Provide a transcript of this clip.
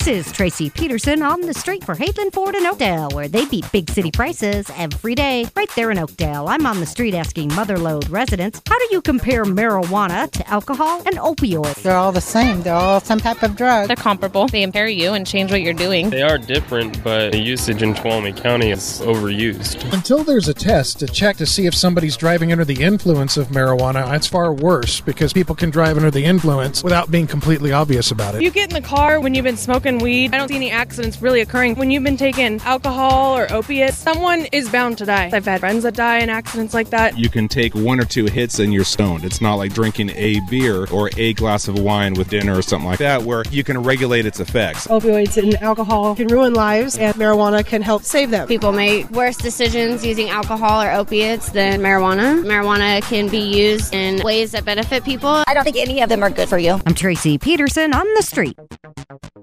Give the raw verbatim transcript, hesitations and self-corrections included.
This is Tracy Peterson on the street for Haven, Ford, and Oakdale, where they beat big city prices every day. Right there in Oakdale, I'm on the street asking Motherlode residents, how do you compare marijuana to alcohol and opioids? They're all the same. They're all some type of drug. They're comparable. They impair you and change what you're doing. They are different, but the usage in Tuolumne County is overused. Until there's a test to check to see if somebody's driving under the influence of marijuana, it's far worse because people can drive under the influence without being completely obvious about it. You get in the car when you've been smoking weed. I don't see any accidents really occurring. When you've been taking alcohol or opiates, someone is bound to die. I've had friends that die in accidents like that. You can take one or two hits and you're stoned. It's not like drinking a beer or a glass of wine with dinner or something like that where you can regulate its effects. Opioids and alcohol can ruin lives, and marijuana can help save them. People make worse decisions using alcohol or opiates than marijuana. Marijuana can be used in ways that benefit people. I don't think any of them are good for you. I'm Tracy Peterson on the street.